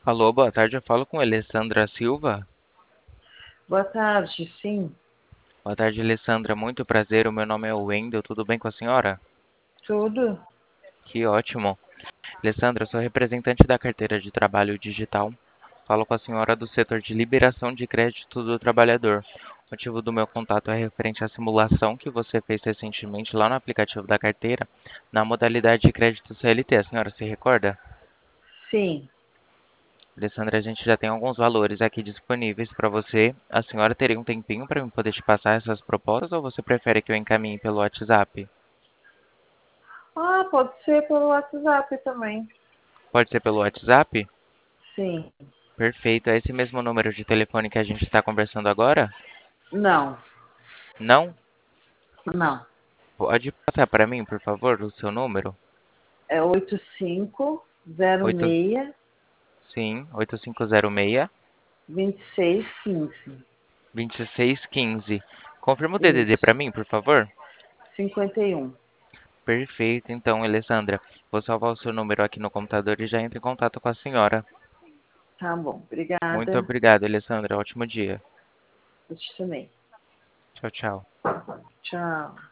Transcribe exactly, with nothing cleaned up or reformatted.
Alô, boa tarde. Eu falo com Alessandra Silva. Boa tarde, sim, Boa tarde, Alessandra. Muito prazer. O meu nome é Wendel. Tudo bem com a senhora? tudo? Que ótimo. Alessandra, eu sou representante da carteira de trabalho digital. Falo com a senhora do setor de liberação de crédito do trabalhador. O motivo do meu contato é referente à simulação que você fez recentemente lá no aplicativo da carteira, na modalidade de crédito C L T. A senhora se recorda? Sim. Alessandra, a gente já tem alguns valores aqui disponíveis para você. A senhora teria um tempinho para eu poder te passar essas propostas ou você prefere que eu encaminhe pelo WhatsApp? Ah, pode ser pelo WhatsApp também. Pode ser pelo WhatsApp? Sim. Perfeito. É esse mesmo número de telefone que a gente está conversando agora? Não, Não? não. Pode passar para mim, por favor, o seu número? É oito cinco zero Oito, seis sim, oito cinco zero seis, dois seis um cinco. dois seis um cinco. Confirma o D D D Isso. para mim, por favor? cinquenta e um. Perfeito. Então, Alessandra, vou salvar o seu número aqui no computador e já entro em contato com a senhora. Tá bom, Muito obrigada. obrigado, Alessandra. Ótimo dia. Eu te também. Tchau, tchau. Tchau.